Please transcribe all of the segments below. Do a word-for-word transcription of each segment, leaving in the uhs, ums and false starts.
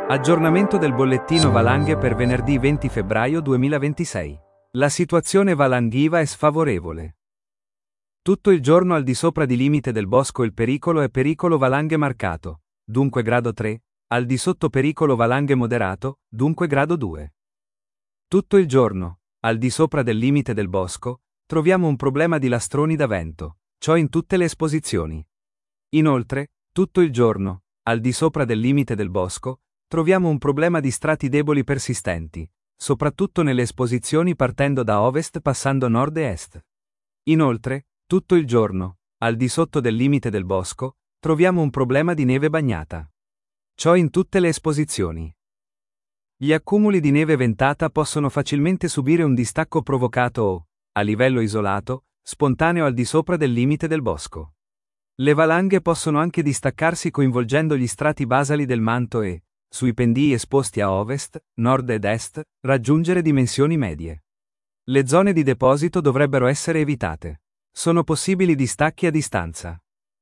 Aggiornamento del bollettino valanghe per venerdì venti febbraio duemilaventisei. La situazione valanghiva è sfavorevole. Tutto il giorno al di sopra di limite del bosco il pericolo è pericolo valanghe marcato, dunque grado tre, al di sotto pericolo valanghe moderato, dunque grado due. Tutto il giorno, al di sopra del limite del bosco, troviamo un problema di lastroni da vento, ciò in tutte le esposizioni. Inoltre, tutto il giorno, al di sopra del limite del bosco, troviamo un problema di strati deboli persistenti, soprattutto nelle esposizioni partendo da ovest passando nord e est. Inoltre, tutto il giorno, al di sotto del limite del bosco, troviamo un problema di neve bagnata. Ciò in tutte le esposizioni. Gli accumuli di neve ventata possono facilmente subire un distacco provocato o, a livello isolato, spontaneo al di sopra del limite del bosco. Le valanghe possono anche distaccarsi coinvolgendo gli strati basali del manto e, sui pendii esposti a ovest, nord ed est, raggiungere dimensioni medie. Le zone di deposito dovrebbero essere evitate. Sono possibili distacchi a distanza.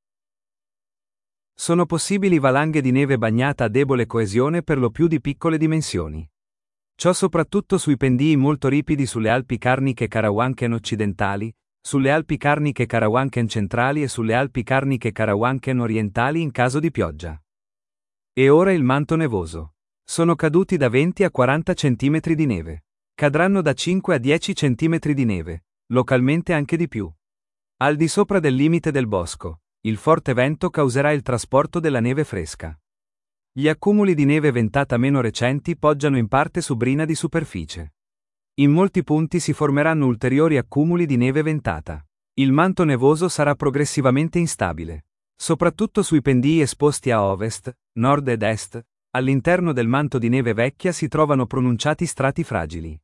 Sono possibili valanghe di neve bagnata a debole coesione per lo più di piccole dimensioni. Ciò soprattutto sui pendii molto ripidi sulle Alpi Carniche Karawanken occidentali, sulle Alpi Carniche Karawanken centrali e sulle Alpi Carniche Karawanken orientali in caso di pioggia. E ora il manto nevoso. Sono caduti da venti a quaranta centimetri di neve. Cadranno da cinque a dieci centimetri di neve, localmente anche di più. Al di sopra del limite del bosco, il forte vento causerà il trasporto della neve fresca. Gli accumuli di neve ventata meno recenti poggiano in parte su brina di superficie. In molti punti si formeranno ulteriori accumuli di neve ventata. Il manto nevoso sarà progressivamente instabile. Soprattutto sui pendii esposti a ovest, nord ed est, all'interno del manto di neve vecchia si trovano pronunciati strati fragili.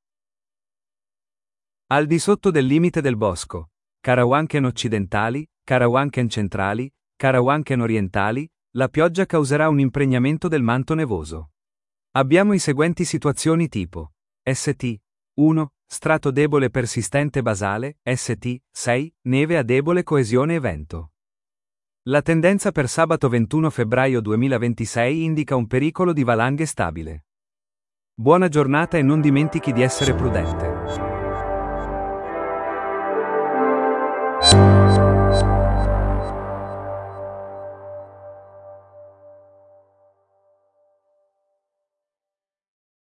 Al di sotto del limite del bosco, Karawanken occidentali, Karawanken centrali, Karawanken orientali, la pioggia causerà un impregnamento del manto nevoso. Abbiamo i seguenti situazioni tipo S T uno, strato debole persistente basale, S T sei, neve a debole coesione e vento. La tendenza per sabato ventuno febbraio duemilaventisei indica un pericolo di valanghe stabile. Buona giornata e non dimentichi di essere prudente.